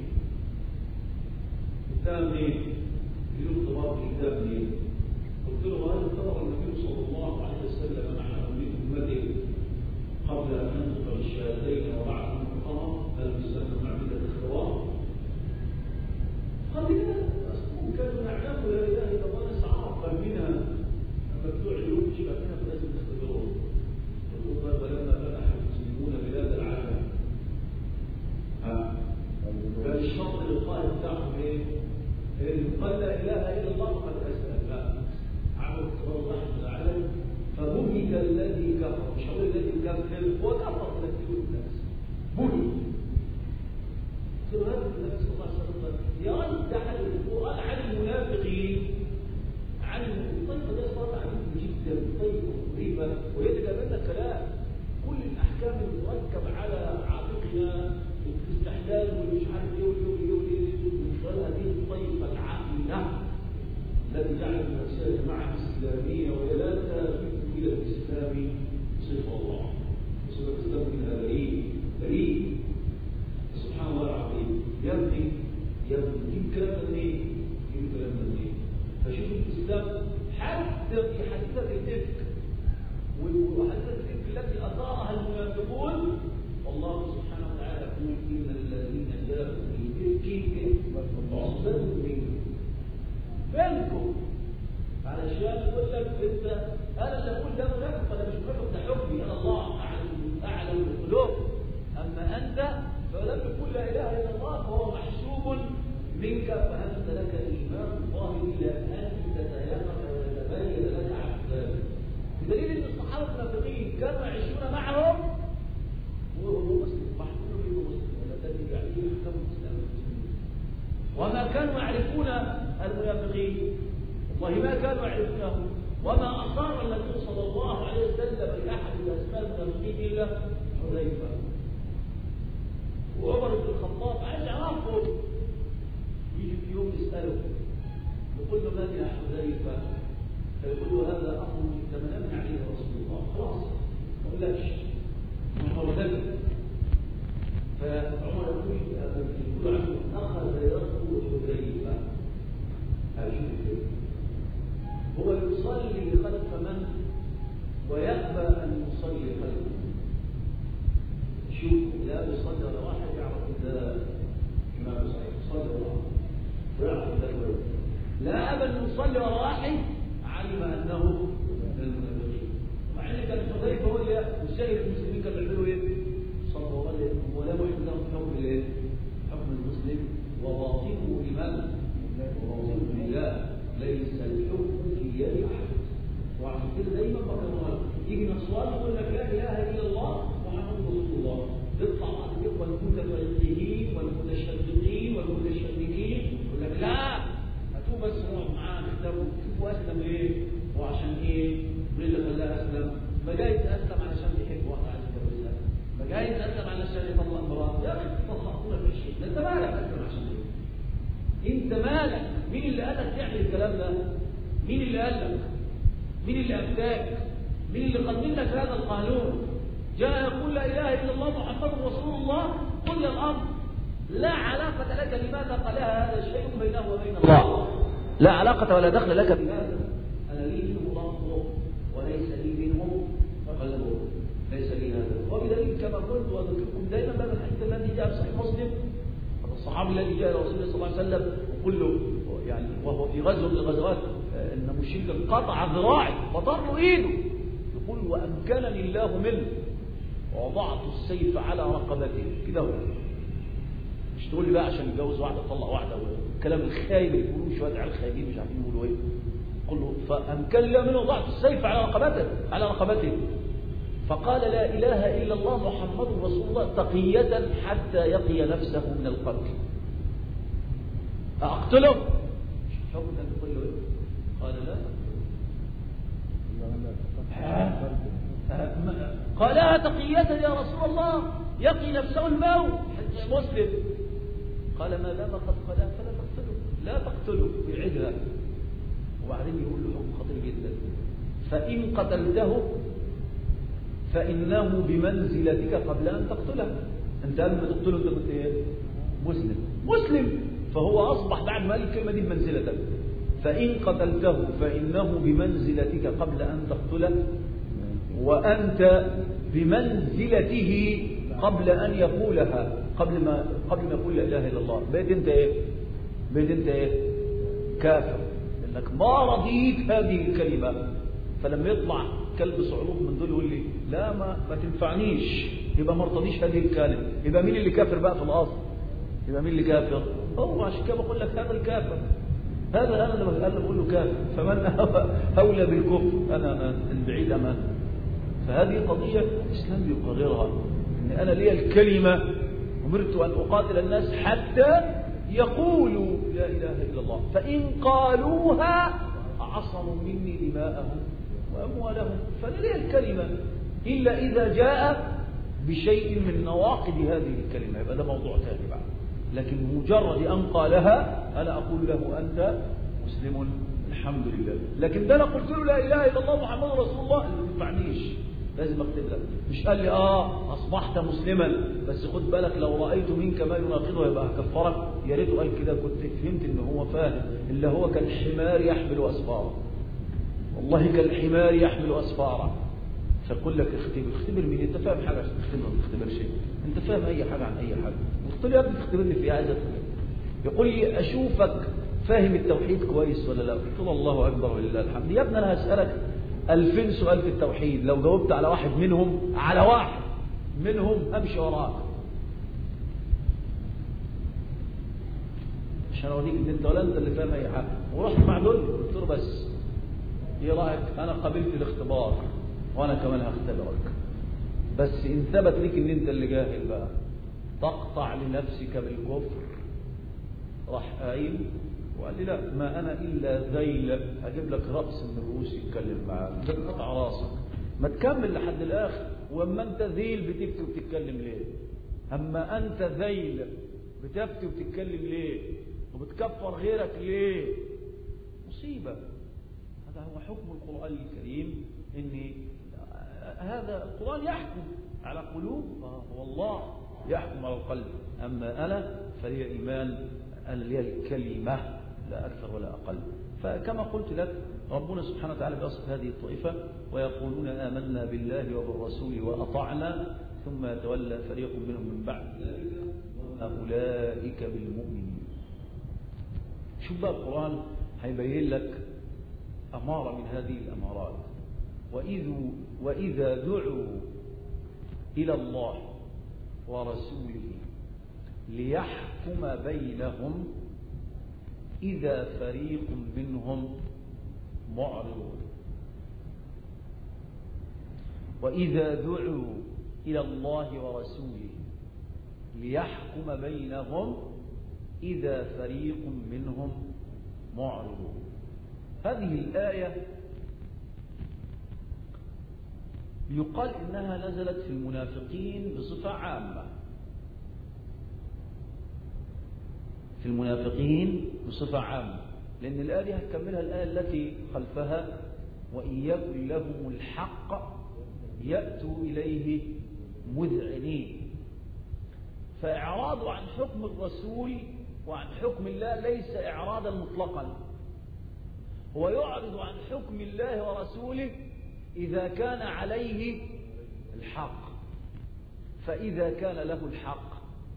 الكتاب منين؟ يجيب له اختبار في الكتاب منين؟ قلت له هذا اختبر النبي صلى الله عليه وسلم مع امته قبل ان ينطق بالشهادتين وبعد ان انطقها. هل يسمى معرفه الاختبار؟ قال لي لا، كانوا نعلم لا اله الا الله، نسعى اقبل منها اما بتوع اليوم يشبه منها فلازم نختبرهم. يقول ولما فتح المسلمون بلاد العالم كان الشرط للقائد بتاعهم ايه؟ قال لا اله الا الله فقد اسلم. لا، عملوا اختبار واحد من العالم فبهت الذي كفر. مش هقول الذي كفر، هو كفر تكفير الناس، بهت. قلت له هذا النبي صلى الله عليه وسلم يرد على القرآن عن المنافقين، عن الطيب ده صار عجيب جدا، طيب مريبة ويتجاوزنا كلام كل الأحكام المركب على عاتقنا الاستحلال والمش عارف ايه وايه ويقول هذه الطيبة العاقلة التي جعلت نفسها جماعة إسلامية وهي لا تمت إلى الإسلام صفة الله وصفة الإسلام منها بريء. سبحان الله العظيم. يبني يجيب كلام منين؟ فشوف الإسلام حتى في حديثة الإفك وحديثة الإفك التي أثارها المنافقون، والله سبحانه وتعالى يقول إن الذين جاءوا بالإفك عصبة منكم علشان يقول لك انت انا اللي اقول ده منافق ولا مش منافق، ده حكمي انا، الله اعلم بالقلوب. اما انت فلم يقل لا اله الا الله فهو محسوب منك، فانت لك ايمان الله الى ان تتيقن ويتبين لك عن بدليل ان الصحابه المنافقين كانوا يعيشون معهم وهو مسلم محكوم به مسلم ولا تجد عليه احكام الاسلام وما كانوا يعرفون المنافقين، والله ما كانوا يعرفونه. وما اصر النبي صلى الله عليه وسلم لاحد الاسماء المنافقين الا حذيفه. وعمر بن الخطاب عايز يعرفه، يجي في يوم يساله يقول له من يا حذيفه؟ فيقول له هذا امر لم نمنع عليه رسول الله، خلاص ما اقولكش هو ذلك. فعمر يقول عنه اخذ يرفض حذيفه. أشوف هو يصلي خلف من ويأبى أن يصلي خلفه. شوف لا يصلي على واحد يعرف إذا إمام صحيح يصلي وراءه ويعرف إذا لا أبى أن يصلي على واحد علم أنه من المنافقين. مع أن كان حذيفة هو اللي الشاهد المسلمين كانوا يعملوا إيه؟ صلوا ولا يحب لهم حكم الإيه؟ حكم المسلم وباطنه لمن؟ وباطنه لله، ليس الحكم في يد أحد. وعشان كده دايما بكررها، يجي نصوان يقول لك لا اله الا الله محمد رسول الله، تطلع بعض الاخوه المتفرقين والمتشدقين والمتشدقين يقول لك لا هاتوه بس نقعد معاه نختاروا شوفوا اسلم ايه وعشان ايه وايه اللي خلاه اسلم. ما جاي يتاسلم علشان يحب واحده عايز يتجوزها، ما جاي يتاسلم علشان يطلق امراه. يا اخي تطلقونا في الشيء، انت مالك اسلم عشان ايه؟ انت مالك؟ مين اللي قالك تعمل الكلام ده؟ مين اللي قالك؟ مين اللي أفتاك؟ مين اللي قدم لك هذا القانون؟ جاء يقول لا إله إلا الله محمد رسول الله، قل الأمر لا علاقة لك لماذا قالها، هذا شيء بينه وبين الله، لا علاقة ولا دخل لك بهذا. أنا لي منه رفضه وليس لي منه قلبه، ليس لي هذا. وبدليل كما قلت وأذكركم دائما بهذا الحديث الذي جاء في صحيح مسلم، الصحابي الذي جاء رسول الله صلى الله عليه وسلم وقل له يعني وهو في غزوة من الغزوات ان مشركا قطع ذراعي فطر ايده، يقول وامكنني الله منه ووضعت السيف على رقبته كده. مش تقول لي بقى عشان يتجوز واحده طلق واحده والكلام الخايب اللي بيقولوه شويه عيال خايبين مش عارفين يقولوا ايه. قل له فامكن الله منه وضعت السيف على رقبته فقال لا اله الا الله محمد رسول الله تقية حتى يقي نفسه من القتل. اقتله؟ شوف انت تقول له ايه؟ قال لا قالها تقية يا رسول الله يقي نفسه الموت. مسلم قال ما دام قد قالها فلا تقتله. لا تقتله، يعدها. وبعدين يقول له حكم خطير جدا: فإن قتلته فإنه بمنزلتك قبل أن تقتله. أنت قبل ما تقتله أنت كنت إيه؟ مسلم. فهو أصبح بعد ما قال الكلمة دي بمنزلتك. فإن قتلته فإنه بمنزلتك قبل أن تقتله، وأنت بمنزلته قبل أن يقولها، قبل ما يقول لا إله إلا الله. بقيت أنت إيه؟ كافر، لأنك ما رضيت هذه الكلمة. فلما يطلع كلب صعلوك من دول يقول لي لا ما تنفعنيش، يبقى ما ارتضيش هذه الكلمة. يبقى مين اللي كافر بقى في الأصل؟ يبقى مين اللي كافر؟ هو. عشان كده بقول لك هذا الكافر، هذا أنا اللي بقول له كافر. فمن أولى بالكفر؟ أنا البعيد أمان. فهذه قضية الإسلام يقررها، إن أنا لي الكلمة، أمرت أن أقاتل الناس حتى يقولوا لا إله إلا الله، فإن قالوها عصموا مني دماءهم وأموالهم. فلي الكلمة إلا إذا جاء بشيء من نواقض هذه الكلمة، يبقى ده موضوع ثاني بعد. لكن مجرد أن قالها أنا أقول له أنت مسلم الحمد لله. لكن ده أنا قلت له لا إله إلا الله محمد رسول الله، ما ينفعنيش، لازم أكتب لك. مش قال لي أصبحت مسلما بس خد بالك لو رأيت منك ما يناقضه يبقى هكفرك. يا ريته قال كده كنت فهمت إن هو فاهم. اللي هو كالحمار يحمل أسفاره، والله كالحمار يحمل أسفاره. فقل لك اختبر مين؟ انت فاهم حاجه عشان تختبر؟ ما تختبرش. انت فاهم اي حاجه عن اي حاجه؟ قلت له يا ابني تختبرني في عايز افهم. يقول لي اشوفك فاهم التوحيد كويس ولا لا؟ قلت له الله اكبر ولله الحمد. يا ابني انا هسالك 2000 سؤال في التوحيد، لو جاوبت على واحد منهم امشي وراك. عشان اوريك ان انت ولا انت اللي فاهم اي حاجه. ورحت مع دول قلت له بس ايه رايك؟ انا قبلت الاختبار وانا كمان هختبرك، بس ان ثبت لك ان انت اللي جاهل بقى تقطع لنفسك بالكفر. راح قايم وقال لي لا ما انا الا ذيل، اجيب لك راس من الرؤوس يتكلم معاك، تقطع راسك. ما تكمل لحد الاخر. واما انت ذيل بتفتي وبتتكلم ليه؟ اما انت ذيل بتفتي وبتتكلم ليه؟ وبتكفر غيرك ليه؟ مصيبه. هذا هو حكم القرآن الكريم، إن هذا القرآن يحكم على قلوب، والله يحكم على القلب. أما أنا فلي إيمان، أنا لي الكلمة لا أكثر ولا أقل. فكما قلت لك ربنا سبحانه وتعالى بيصف هذه الطائفة: ويقولون آمنا بالله وبالرسول وأطعنا ثم يتولى فريق منهم من بعد ذلك أولئك بالمؤمنين. شوف بقى القرآن هيبين لك أمارة من هذه الأمارات: وإذا دعوا إلى الله ورسوله ليحكم بينهم إذا فريق منهم معرضون. وإذا دعوا إلى الله ورسوله ليحكم بينهم إذا فريق منهم معرضون. هذه الآية يقال إنها نزلت في المنافقين بصفة عامة، في المنافقين بصفة عامة، لأن الآية دي هتكملها الآية التي خلفها: وإن يكن لهم الحق يأتوا إليه مذعنين. فإعراض عن حكم الرسول وعن حكم الله ليس إعراضا مطلقا، هو يعرض عن حكم الله ورسوله إذا كان عليه الحق. فإذا كان له الحق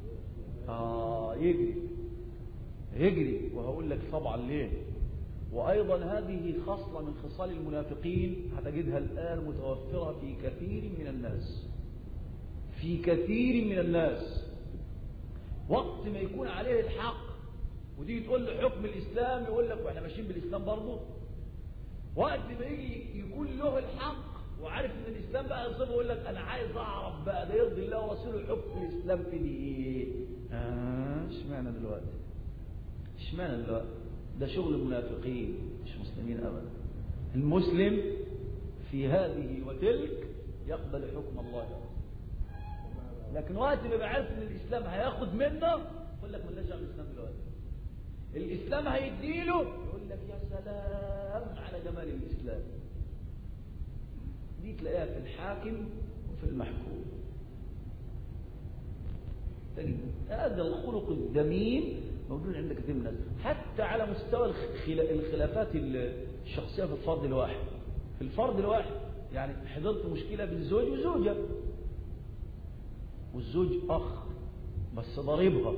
يجري. وهقول لك طبعا ليه. وأيضا هذه خصلة من خصال المنافقين هتجدها الآن متوفرة في كثير من الناس. وقت ما يكون عليه الحق ودي تقول له حكم الإسلام يقول لك واحنا ماشيين بالإسلام برضه. وقت ما يجي يكون له الحق وعارف ان الإسلام بقى يصيبه يقول لك انا عايز اعرف بقى ده يرضي الله ورسوله حكم الإسلام في دي ايه. اشمعنى دلوقتي؟ ده شغل المنافقين مش مسلمين ابدا. المسلم في هذه وتلك يقبل حكم الله، لكن وقت ما يبقى عارف ان الإسلام هياخد منه يقول لك مالناش دعوه بالإسلام دلوقتي. الإسلام هيديله يقول لك يا سلام على جمال الإسلام. دي تلاقيها في الحاكم وفي المحكوم. هذا الخلق الذميم موجود عند كثير من الناس، حتى على مستوى الخلافات الشخصية في الفرد الواحد. في الفرد الواحد يعني حضرت مشكلة بين زوج وزوجة، والزوج أخ بس ضريبها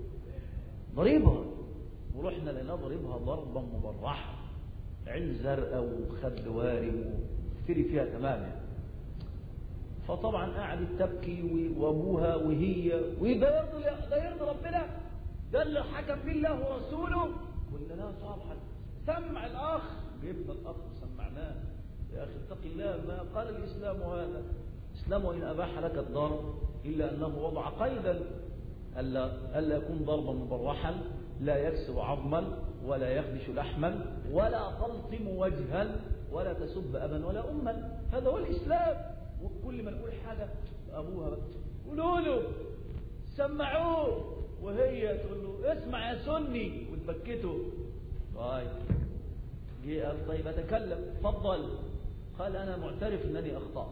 ورحنا لنا ضريبها ضربا مبرحة، عين زرقاء وخد وارم وفتري فيها تماما. فطبعا قعدت تبكي وابوها وهي، وده يرضي ربنا؟ ده اللي حكم به الله ورسوله؟ قلنا لا طبعا. سمع الاخ، جبنا الاخ وسمعناه. يا اخي اتق الله، ما قال الاسلام هذا. الاسلام وان اباح لك الضرب الا انه وضع قيدا الا يكون ضربا مبرحا، لا يكسر عظما ولا يخدش لحما ولا تلطم وجها ولا تسب ابا ولا اما. هذا هو الاسلام. وكل ما نقول حاجه ابوها بقى قولوا له، سمعوه، وهي تقول له اسمع يا سني وتبكته. طيب جه قال طيب اتكلم، تفضل. قال انا معترف انني اخطات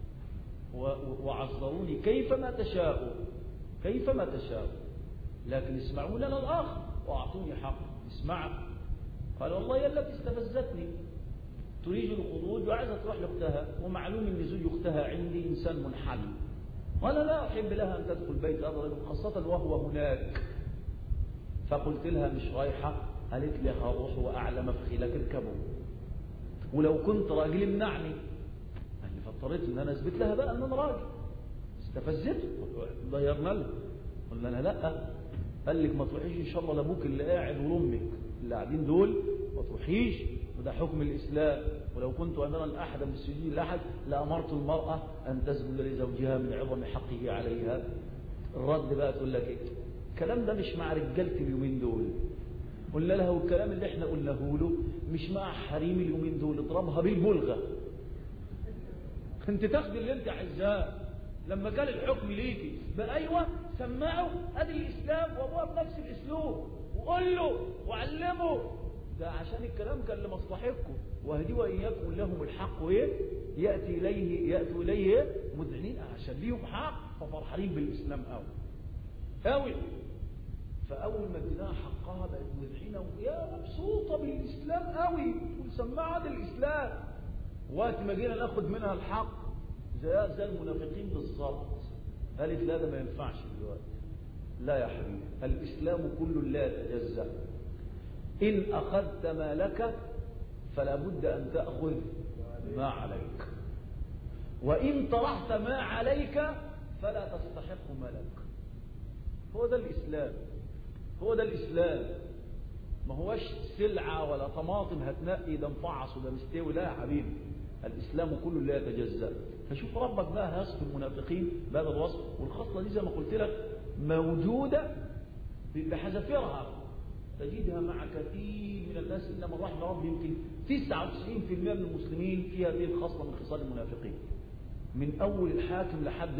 وعذروني كيفما تشاء، لكن اسمعوا لنا الاخر واعطوني حق اسمع. قال والله يا التي استفزتني، تريد الخروج وعايزه تروح لاختها، ومعلوم ان زوج اختها عندي انسان منحل، وانا لا احب لها ان تدخل بيت ابدا، خاصه وهو هناك. فقلت لها مش رايحه. قالت لي هروح واعلى مفخلك اركبه، ولو كنت راجل امنعني. يعني فاضطريت ان انا اثبت لها بقى ان انا راجل. استفزته، ضيرنا له، قلنا لها لا. قال لك ما تروحيش ان شاء الله لابوك اللي قاعد ولامك اللي قاعدين دول، ما تروحيش، وده حكم الاسلام. ولو كنت امرا احدا بالسجود لاحد لامرت المراه ان تسجد لزوجها من عظم حقه عليها. الرد بقى تقول لك ايه؟ الكلام ده مش مع رجاله اليومين دول. قلنا لها والكلام اللي احنا قلناه له مش مع حريم اليومين دول، اضربها بالبلغه. انت تاخدي اللي انت عايزاه. لما كان الحكم ليكي بقى ايوه سمعوا ادي الاسلام وابوها بنفس الاسلوب، وقول له وعلمه. ده عشان الكلام كان لمصلحتكم، واهدي واياكم لهم الحق وايه؟ ياتوا اليه مذعنين، عشان ليهم حق ففرحانين بالاسلام قوي. فاول ما اديناها حقها بقت مذعنه ويا مبسوطه بالاسلام قوي، تقول سمعوا ادي الاسلام. وقت ما جينا ناخد منها الحق زي المنافقين بالظبط، قالت لا ده ما ينفعش دلوقتي. لا يا حبيبي، الاسلام كله لا يتجزأ. ان اخذت ما لك فلا بد ان تاخذ ما عليك، وان طرحت ما عليك فلا تستحق ما لك. هو ده الاسلام. ما هوش سلعه ولا طماطم هتنقي ده مفعص وده مستوي. لا يا حبيبي، الاسلام كله لا يتجزأ. فشوف ربك بقى هيصف المنافقين بهذا الوصف، والخصله دي زي ما قلت لك موجوده بحذافيرها، تجدها مع كثير من الناس. انما رحم ربي يمكن 99% من المسلمين في هذه الخصله من خصال المنافقين، من اول الحاكم لحد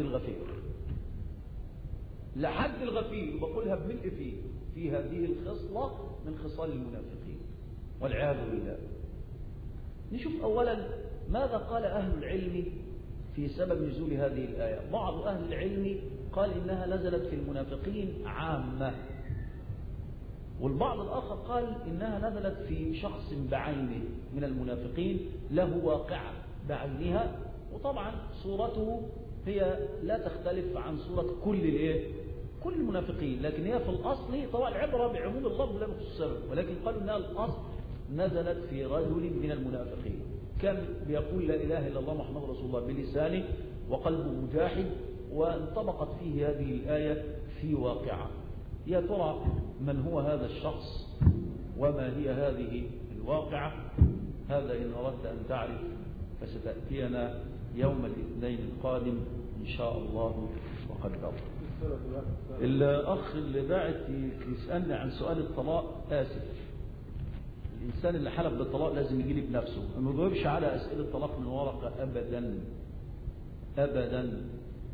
الغفير، وبقولها بملء فيه، في هذه الخصله من خصال المنافقين والعياذ بالله. نشوف اولا ماذا قال اهل العلم في سبب نزول هذه الآية. بعض أهل العلم قال إنها نزلت في المنافقين عامة، والبعض الآخر قال إنها نزلت في شخص بعينه من المنافقين له واقعة بعينها. وطبعا صورته هي لا تختلف عن صورة كل المنافقين، لكن هي في الأصل طبعا العبرة بعموم اللفظ لا بخصوص السبب، ولكن قالوا إنها الأصل نزلت في رجل من المنافقين كان بيقول لا إله إلا الله محمد رسول الله بلسانه وقلبه مجاحد، وانطبقت فيه هذه الآية في واقعة. يا ترى من هو هذا الشخص وما هي هذه الواقعة؟ هذا إن أردت أن تعرف فستأتينا يوم الاثنين القادم إن شاء الله وقدر. الأخ اللي باعت يسألني عن سؤال الطلاق، آسف، الإنسان اللي حلف بالطلاق لازم يجي لي بنفسه، ما يجاوبش على أسئلة الطلاق من ورقة أبدا.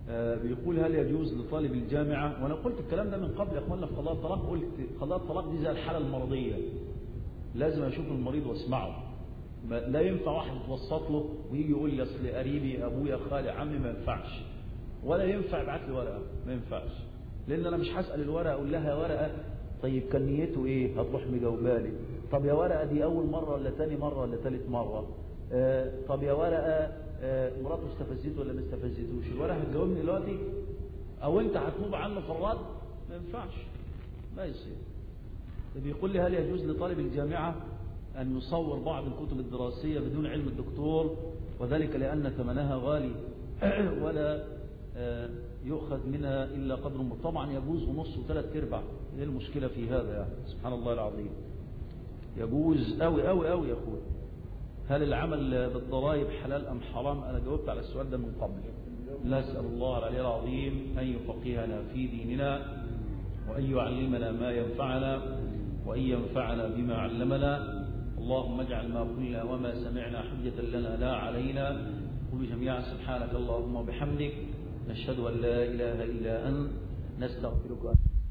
بيقول هل يجوز لطالب الجامعة، وأنا قلت الكلام ده من قبل يا أخوانا في قضاء الطلاق، قلت قضاء الطلاق دي زي الحالة المرضية، لازم أشوف المريض واسمعه. لا ينفع واحد يتوسط له ويجي يقول لي أصل قريبي أبويا خالي عمي، ما ينفعش. ولا ينفع يبعت لي ورقة، ما ينفعش، لأن أنا مش هسأل الورقة أقول لها ورقة طيب كان نيته إيه، هتروح مجاوبالي. طب يا ورقة دي أول مرة ولا تاني مرة ولا تالت مرة؟ طب يا ورقة مراته استفزته ولا ما استفزتوش؟ الورقة هتجاوبني دلوقتي؟ أو أنت هتنوب عنه في الرد؟ ما ينفعش، ما يصير. بيقول لي هل يجوز لطالب الجامعة أن يصور بعض الكتب الدراسية بدون علم الدكتور، وذلك لأن ثمنها غالي ولا يؤخذ منها إلا قدر طبعا يجوز ونص وثلاث ارباع. ايه المشكلة في هذا يعني؟ سبحان الله العظيم، يجوز أوي أوي أوي يا أخوي. هل العمل بالضرائب حلال أم حرام؟ أنا جاوبت على السؤال ده من قبل. نسأل الله العلي العظيم أن يفقهنا في ديننا، وأن يعلمنا ما ينفعنا، وأن ينفعنا بما علمنا. اللهم اجعل ما قلنا وما سمعنا حجة لنا لا علينا. قل جميعا سبحانك اللهم وبحمدك، نشهد أن لا إله إلا أنت، نستغفرك.